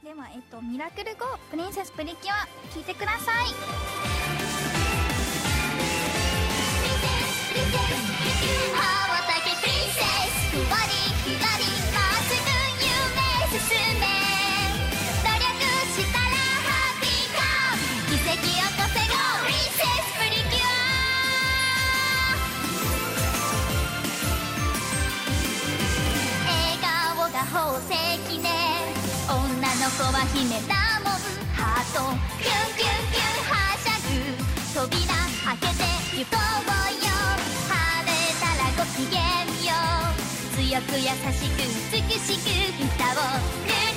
ではミラクル5プリンセスプリキュア聴いてください。 羽ばたけプリンセス、ふわりふわりまっすぐ夢進め、努力したらハッピーカム、奇跡起こせゴープリンセスプリキュア。笑顔が宝石ね、女の子は姫だもん、ハートキュンキュンキュンはしゃぐ、扉開けて行こうよ、晴れたらごきげんよう、強く優しく美しく歌を